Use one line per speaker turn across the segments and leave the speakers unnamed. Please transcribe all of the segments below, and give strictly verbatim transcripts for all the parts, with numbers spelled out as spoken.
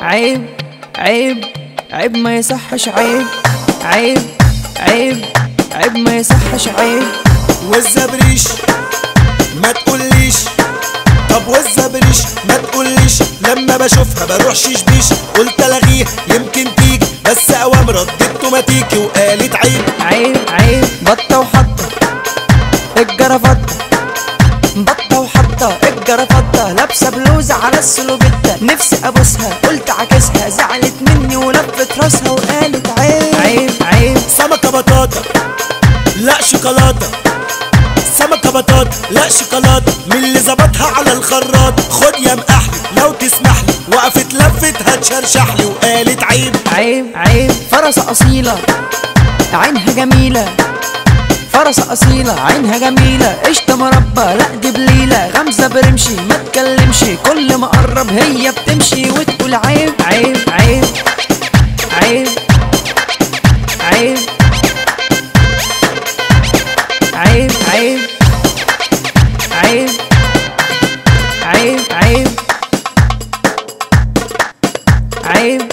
عيب عيب عيب ما يصحش، عيب عيب عيب عيب ما يصحش، عيب.
والزبريش ما تقوليش، طب والزبريش ما تقوليش، لما بشوفها بروح شيشبيش، قلت الغيها يمكن تيجي، بس اوام ردت ما تيجي وقالت عيب
عيب عيب بطة وحطة الجرافطة، بطة وحطة الجرافطة، لابسة بلوزة على السلوبتة، نفسي ابوسها قلت عكسها، زعلت مني ولفت راسها وقالت عيب عيب عيب.
سمكة بطاطا لا شوكولاتة، سمكة بطاطا لا شوكولاتة، من اللي ظبطها على الخراط، خد يا مقحلي لو تسمحلي، وقفت لفت هتشرشحلي وقالت عيب
عيب عيب. فرسة أصيلة عينها جميلة، فرسة أصيلة عينها جميلة، قشطة مربى لا دي بليلة، غمزة برمشي ما تكلمش، كل ما قرب هي بتمشي وتقول عيب عيب عيب عيب عيب عيب عيب عيب عيب عيب عيب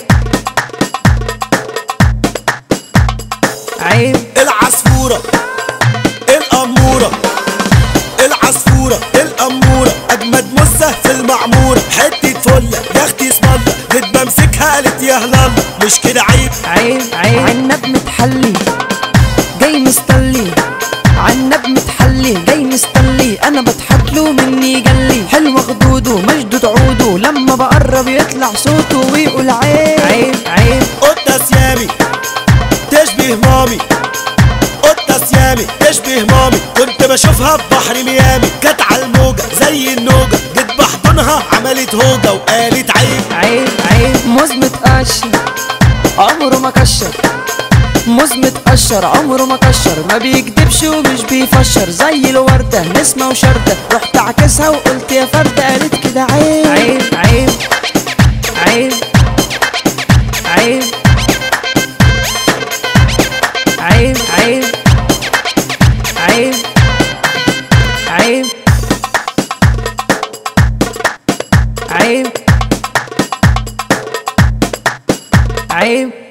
عيب.
العصفورة الأمورة، العصفورة الأمورة، أجمد مزة في المعمورة، حتة فلة يا اختي اسم الله، جيت بمسكها قالت يا هلال، مش كده عيب
عيب عيب. عنب متحلي جاي مستلي، عنب متحلي جاي مستلي، انا بضحك له مني جلي، حلو خدوده مشدود عوده، لما بقرب يطلع صوته ويقول عيب عيب عيب.
قطة سيامي تشبه مامي، قطة سيامي تشبه مامي، كنت بشوفها في بحر ميامي، كانت على الموجة زي النوجة، جيت بحضنها عملت هوجة وقالت عيب
عيب عيب. موز متقشر عمره ما كشر، موز متقشر عمره ما كشر، ما بيكدبش ومش بيفشر، زي الوردة نسمة وشردة، رحت عكسها وقلت يا فردة، قالت كده عيب عيب عيب عيب عيب عيب عيب عيب عيب عيب عيب.